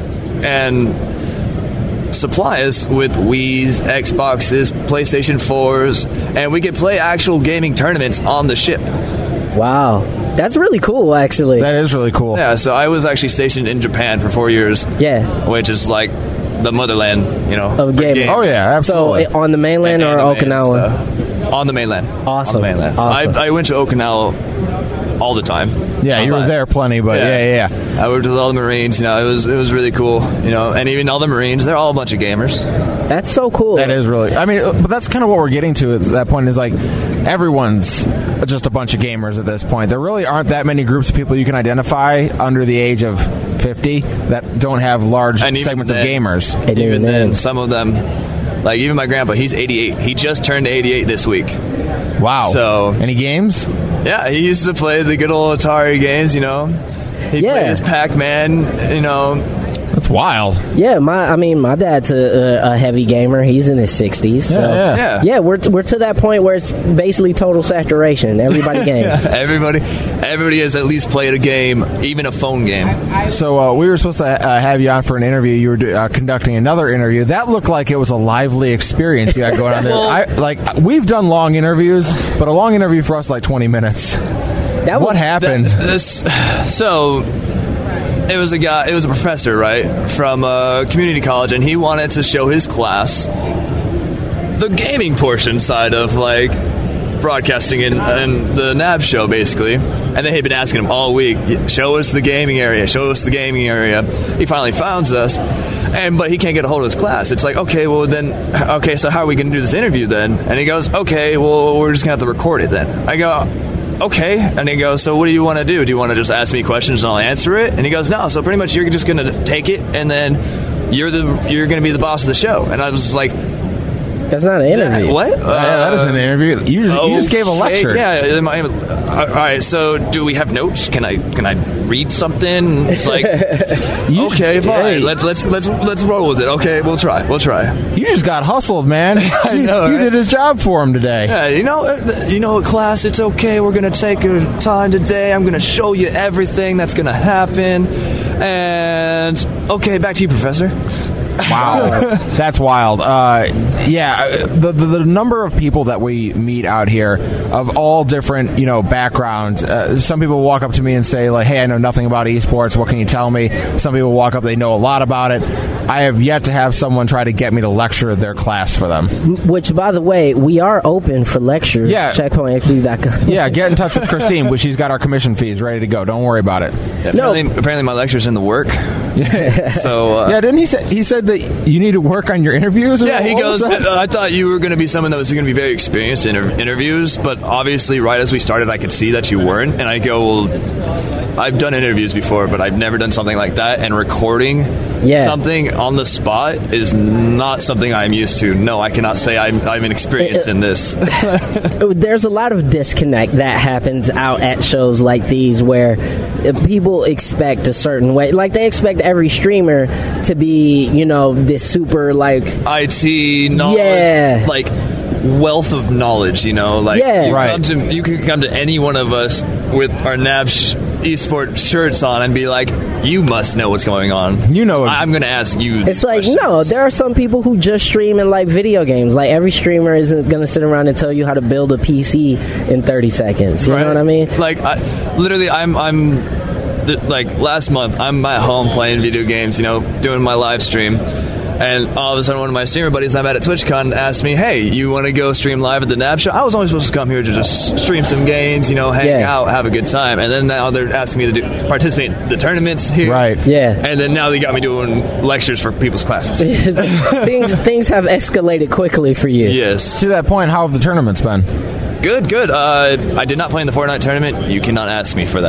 and supply us with Wii's, Xboxes, PlayStation fours, and we could play actual gaming tournaments on the ship. Wow. That's really cool, actually. That is really cool. Yeah, so I was actually stationed in Japan for four years. Yeah. Which is like the motherland, you know. Of for gaming. game. Oh, yeah, absolutely. So on the mainland And or anime and Okinawa? stuff. On the mainland. Awesome. On the mainland. So Awesome. I, I went to Okinawa all the time. Yeah, you were But- there plenty, but yeah, yeah, yeah. I worked with all the Marines. You know, it was it was really cool. You know, and even all the Marines, they're all a bunch of gamers. That's so cool. That is really. I mean, but that's kind of what we're getting to at that point. Is like everyone's just a bunch of gamers at this point. There really aren't that many groups of people you can identify under the age of fifty that don't have large And even segments then- of gamers. And Even even then, then. some of them, like even my grandpa, he's eighty-eight. He just turned eighty-eight this week. Wow. So- any games? Yeah, he used to play the good old Atari games. You know, he Yeah. plays Pac-Man. You know, That's wild. Yeah, my I mean, my dad's a, a, a heavy gamer. He's in his sixties. So. Yeah, yeah. Yeah, we're t- we're to that point where it's basically total saturation. Everybody games. everybody, everybody has at least played a game, even a phone game. So uh, we were supposed to uh, have you on for an interview. You were uh, conducting another interview. That looked like it was a lively experience you had going on there. Well- I, like we've done long interviews, but a long interview for us is like twenty minutes. That was, What happened? That- this, so. It was a guy. It was a professor, right, from a community college, and he wanted to show his class the gaming portion side of like broadcasting and, and the N A B show, basically. And they had been asking him all week, "Show us the gaming area. Show us the gaming area." He finally finds us, and but he can't get a hold of his class. It's like, okay, well then, okay, so how are we going to do this interview then? And he goes, "Okay, well we're just going to have to record it then." I go, okay. And he goes, so what do you want to do? Do you want to just ask me questions and I'll answer it? And he goes, no. So pretty much you're just going to take it and then you're the you're going to be the boss of the show. And I was just like, that's not an interview. what? Yeah, that is an interview. You just, you just gave a Okay, lecture. Yeah. am I- All right. So do we have notes? Can I can I read something? It's like, You- okay, fine. hey. Let's let's let's let's roll with it. Okay, we'll try. We'll try. You just got hustled, man. I know, You right? did his job for him today. Yeah, you know, uh, you know, class, it's okay. We're gonna take our time today. I'm gonna show you everything that's gonna happen. And okay, back to you, Professor. Wow, that's wild. Uh, yeah, the, the the number of people that we meet out here of all different you know backgrounds. Uh, some people walk up to me and say like, "Hey, I know nothing about esports. What can you tell me?" Some people walk up, they know a lot about it. I have yet to have someone try to get me to lecture their class for them. Which, by the way, we are open for lectures. Yeah. checkpoint x p dot com. Yeah, get in touch with Christine, which she's got our commission fees ready to go. Don't worry about it. Yeah, apparently, apparently, my lecture's in the work. So uh, Yeah, didn't he say he said that you need to work on your interviews? Or yeah, he what was goes. that? Uh, I thought you were going to be someone that was going to be very experienced in inter- interviews, but obviously, right as we started, I could see that you weren't. And I go, well, I've done interviews before, but I've never done something like that. And recording Yeah. something on the spot is not something I'm used to. No, I cannot say I'm, I'm inexperienced in this. There's a lot of disconnect that happens out at shows like these where people expect a certain way. Like, they expect every streamer to be, you know, this super, like, I T knowledge, Yeah. like wealth of knowledge. You know, like Yeah. you, Right. come to, you could come to any one of us with our N A B sh- eSport shirts on and be like, "You must know what's going on." You know, I- I'm going to ask you. it's these like, questions. no, there are some people who just stream and like video games. Like, every streamer isn't going to sit around and tell you how to build a P C in thirty seconds. You Right? know what I mean? Like, I, literally, I'm, I'm, th- like last month, I'm at home playing video games. You know, doing my live stream. And all of a sudden, one of my streamer buddies I met at TwitchCon asked me, "Hey, you want to go stream live at the N A B show?" I was only supposed to come here to just stream some games, you know, hang Yeah. out, have a good time. And then now they're asking me to do, participate in the tournaments here. Right. Yeah. And then now they got me doing lectures for people's classes. things things have escalated quickly for you. Yes. to that point, how have the tournaments been? Good, good. Uh, I did not play in the Fortnite tournament. You cannot ask me for that.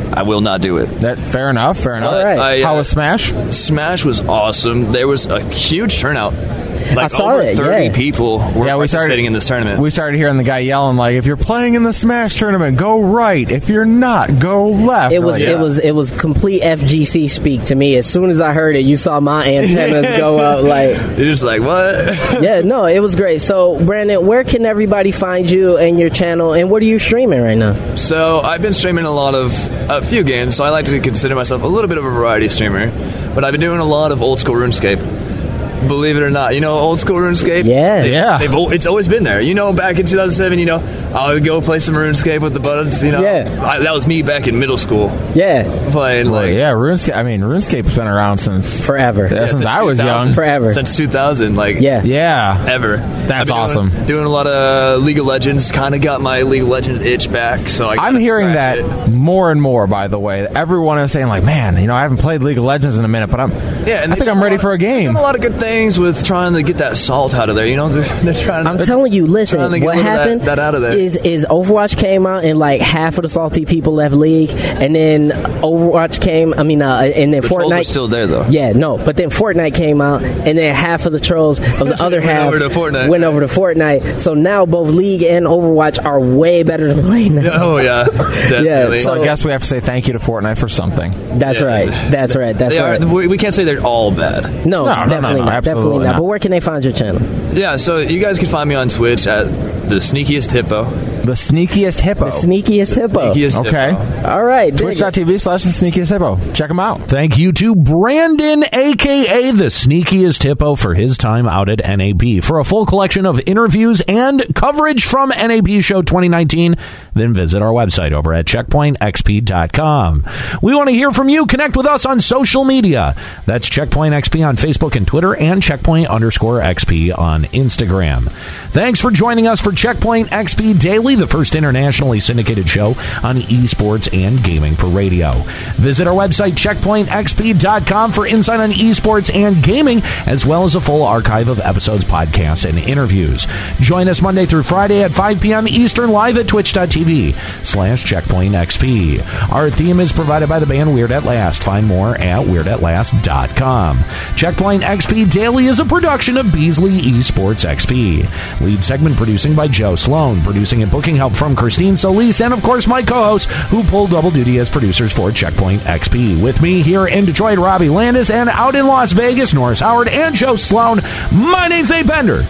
I will not do it. That fair enough. Fair enough. All right. I, uh, How was Smash? Smash was awesome. There was a huge turnout. Like I saw over it, thirty yeah. people were Yeah, we started- participating in this tournament. We started hearing the guy yelling like, "If you're playing in the Smash tournament, go right. If you're not, go left." It was Like, it was it was complete F G C speak to me. As soon as I heard it, you saw my antennas go up. Like, You're just like, what? yeah, no, it was great. So, Brandon, where can everybody find you and your channel, and what are you streaming right now? So I've been streaming a lot of a few games, so I like to consider myself a little bit of a variety streamer. But I've been doing a lot of old school RuneScape. Believe it or not, you know old school RuneScape. Yeah, They- Yeah. They've, al- it's always been there. You know, back in two thousand seven, you know, I would go play some RuneScape with the buds. You know, Yeah. I, that was me back in middle school yeah, playing Like, like yeah, RuneScape. I mean, RuneScape's been around since forever. yeah, since since I was two thousand. young. Forever. since two thousand. Like Yeah. Yeah. ever. That's I've been awesome. Doing, doing a lot of League of Legends. Kind of got my League of Legends itch back. So I I'm kinda hearing scratched that it. more and more. By the way, everyone is saying like, "Man, you know, I haven't played League of Legends in a minute, but I'm. Yeah, and I they've think done I'm ready lot- for a they've game." done a lot of good things with trying to get that salt out of there. You know, they're, they're trying. I'm they're telling you, listen, trying to get what a little of happened that, that out of there. is is Overwatch came out and like half of the salty people left League, and then Overwatch came. I mean, uh, and then the trolls Fortnite are still there though. Yeah, no, but then Fortnite came out, and then half of the trolls of the other Went half over to Fortnite. went over to Fortnite. So now both League and Overwatch are way better to play now. Oh yeah, definitely. Yeah, So so- I guess we have to say thank you to Fortnite for something. That's Yeah. right. That's right. That's They right. are, we we can't say they're all bad. No, No, no, no, definitely no, not. absolutely Definitely not. not. But where can they find your channel? Yeah, so you guys can find me on Twitch at the Sneakiest Hippo. The sneakiest hippo. The sneakiest hippo. Sneakiest Okay. Hippo. All right. dig it. Twitch.tv slash the sneakiest hippo. Check them out. Thank you to Brandon, a k a the Sneakiest Hippo, for his time out at N A B. For a full collection of interviews and coverage from N A B Show twenty nineteen, then visit our website over at checkpoint x p dot com. We want to hear from you. Connect with us on social media. That's Checkpoint X P on Facebook and Twitter, and Checkpoint underscore X P on Instagram. Thanks for joining us for Checkpoint X P Daily, the first internationally syndicated show on esports and gaming for radio. Visit our website, checkpoint x p dot com, for insight on esports and gaming, as well as a full archive of episodes, podcasts, and interviews. Join us Monday through Friday at five p.m. Eastern, live at twitch.tv slash checkpoint xp. Our theme is provided by the band Weird at Last. Find more at weird at last dot com. Checkpoint X P Daily is a production of Beasley Esports X P. Lead segment producing by Joe Sloan. Producing and booking help from Christine Solis, and of course my co-hosts, who pull double duty as producers for Checkpoint X P. With me here in Detroit, Robbie Landis, and out in Las Vegas, Norris Howard and Joe Sloan. My name's Abe Bender.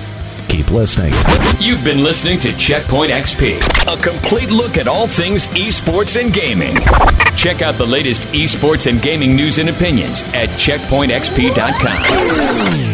Keep listening. You've been listening to Checkpoint X P, a complete look at all things esports and gaming. Check out the latest esports and gaming news and opinions at checkpoint x p dot com.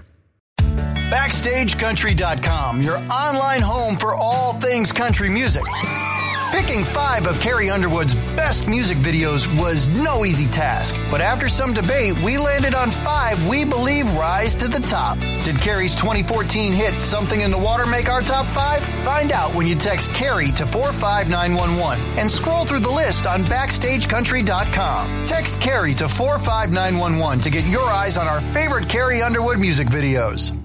Backstage Country dot com, your online home for all things country music. Picking five of Carrie Underwood's best music videos was no easy task, but after some debate, we landed on five we believe rise to the top. Did Carrie's twenty fourteen hit Something in the Water make our top five? Find out when you text Carrie to four five nine one one and scroll through the list on Backstage Country dot com. Text Carrie to four five nine one one to get your eyes on our favorite Carrie Underwood music videos.